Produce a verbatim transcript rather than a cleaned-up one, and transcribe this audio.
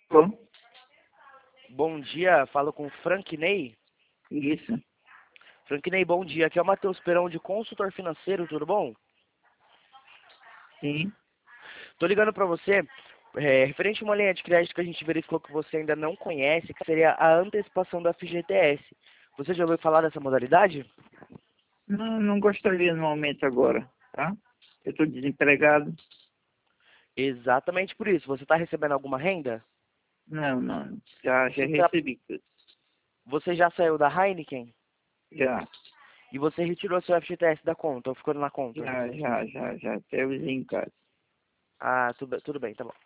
Bom, Bom dia, falo com o Frankley. isso. Frankley, bom dia. Aqui é o Matheus Perão de consultor financeiro, tudo bom? Sim. Tô ligando para você, é, referente a uma linha de crédito que a gente verificou que você ainda não conhece, que seria a antecipação da F G T S. Você já ouviu falar dessa modalidade? Não, não gostaria no momento agora, tá? Eu estou desempregado. Exatamente por isso. Você está recebendo alguma renda? Não, não. Já, já Você, tá- recebi tudo. você já saiu da Heineken? Já, E você retirou seu F G T S da conta, ou ficou na conta? já, já, já, já. Até usei em casa. Ah, tudo, tudo bem, tá bom.